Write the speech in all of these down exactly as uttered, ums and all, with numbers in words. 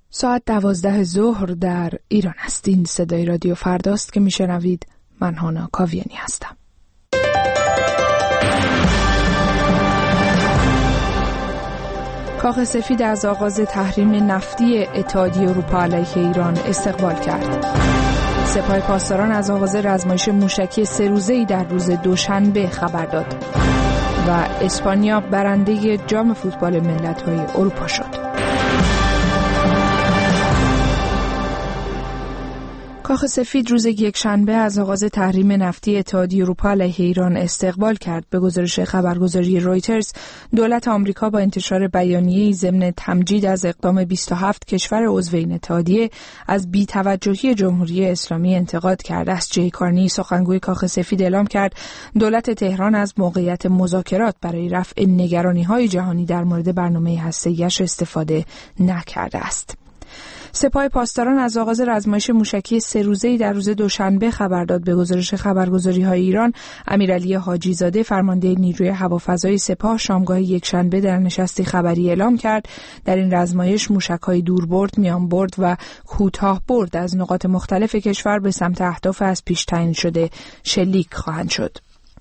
ساعت دوازده ظهر در ایران است. این صدای رادیو فرداست که میشنوید. من هانا کاویانی هستم. کاخ سفید از آغاز تحریم نفتی اتحادیه اروپا علیه ایران استقبال کرد. سپاه پاسداران از آغاز رزمایش موشکی سه روزه‌ای در روز دوشنبه خبر داد و اسپانیا برنده جام فوتبال ملت‌های اروپا شد. کاخ سفید روز یکشنبه از آغاز تحریم نفتی اتحادیه اروپا علیه ایران استقبال کرد. به گزارش خبرگزاری رویترز، دولت آمریکا با انتشار بیانیه‌ای ضمن تمجید از اقدام بیست و هفت کشور عضو این اتحادیه از بی‌توجهی جمهوری اسلامی انتقاد کرده است. جی کارنی، سخنگوی کاخ سفید، اعلام کرد دولت تهران از موقعیت مذاکرات برای رفع نگرانی‌های جهانی در مورد برنامه هسته‌ای‌اش استفاده نکرده است. سپاه پاسداران از آغاز رزمایش موشکی سه روزه‌ای در روز دوشنبه خبر داد. به گزارش خبرگزاری‌های ایران، امیرعلی حاجی زاده، فرمانده نیروی هوافضای سپاه، شامگاه یکشنبه در نشستی خبری اعلام کرد در این رزمایش موشک‌های دوربرد، میانبرد و کوتاه برد از نقاط مختلف کشور به سمت اهداف از پیش تعیین شده شلیک خواهند شد.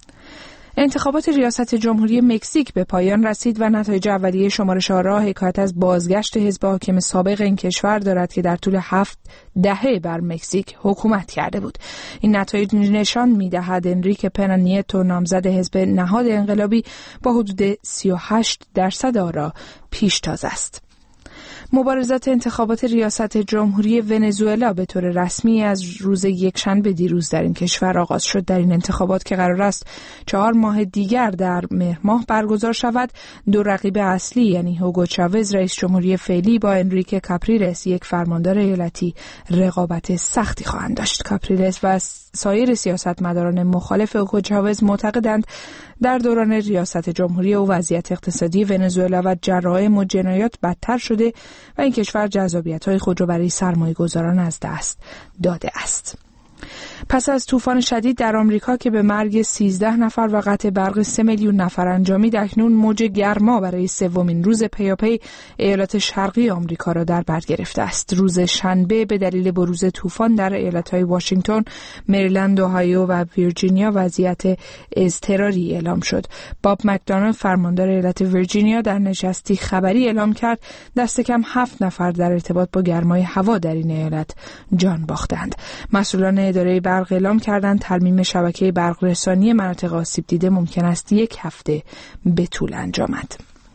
انتخابات ریاست جمهوری مکزیک به پایان رسید و نتایج اولیه شمارش آرا حکایت از بازگشت حزب حاکم سابق این کشور دارد که در طول هفت دهه بر مکزیک حکومت کرده بود. این نتایج نشان می‌دهد انریکه پنا نیتو، نامزد حزب نهاد انقلابی، با حدود سی و هشت درصد آرا پیشتاز است. مبارزات انتخابات ریاست جمهوری ونزوئلا به طور رسمی از روز یکشنبه دیروز در این کشور آغاز شد. در این انتخابات که قرار است چهار ماه دیگر در مهر ماه برگزار شود، دو رقیب اصلی یعنی هوگو چاوز رئیس جمهوری فعلی با انریکه کاپریلس یک فرماندار ایالتی رقابت سختی خواهند داشت. کاپریلس و سایر سیاستمداران مخالف هوگو چاوز معتقدند در دوران ریاست جمهوری او وضعیت اقتصادی ونزوئلا و جرایم و جنایات بدتر شده و این کشور جذابیت‌های خود را برای سرمایه‌گذاران از دست داده است. پس از طوفان شدید در آمریکا که به مرگ سیزده نفر و قطع برق سه میلیون نفر انجامید، اکنون موج گرما برای سومین روز پیاپی ایالات شرقی آمریکا را در بر گرفته است. روز شنبه به دلیل بروز طوفان در ایالت‌های واشنگتن، مریلند، اوهایو و ویرجینیا وضعیت اضطراری اعلام شد. باب مکدونالد، فرماندار ایالت ویرجینیا، در نشستی خبری اعلام کرد دست کم هفت نفر در ارتباط با گرمای هوا در این ایالت جان باختند. مسئولان اداره برق اعلام کردند ترمیم شبکه برق رسانی مناطق آسیب دیده ممکن است یک هفته به طول انجامد.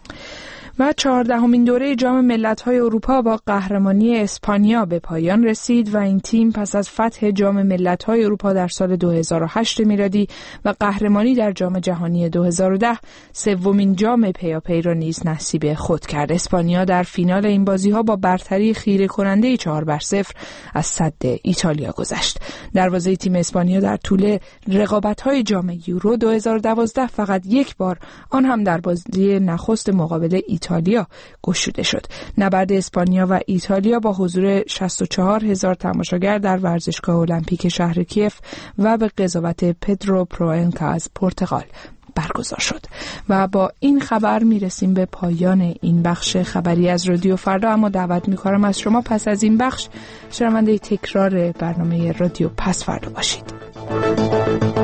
و چهاردهمین دوره جام ملت‌های اروپا با قهرمانی اسپانیا به پایان رسید و این تیم پس از فتح جام ملت‌های اروپا در سال دو هزار و هشت میلادی و قهرمانی در جام جهانی دو هزار و ده سومین جام پیاپی را نیز نصیب خود کرد. اسپانیا در فینال این بازی‌ها با برتری خیره کننده چهار بر صفر از سد ایتالیا گذشت. دروازه تیم اسپانیا در طول رقابت‌های جام یورو دو هزار و دوازده فقط یک بار، آن هم در بازی نخست مقابل ایتالیا، گشوده شد. نبرد اسپانیا و ایتالیا با حضور شصت و چهار هزار تماشاگر در ورزشگاه المپیک شهر کیف و به قضاوت پدرو پروئنکا از پرتغال برگزار شد. و با این خبر میرسیم به پایان این بخش خبری از رادیو فردا، اما دعوت میکنم از شما پس از این بخش شنونده تکرار برنامه رادیو پس فردا باشید.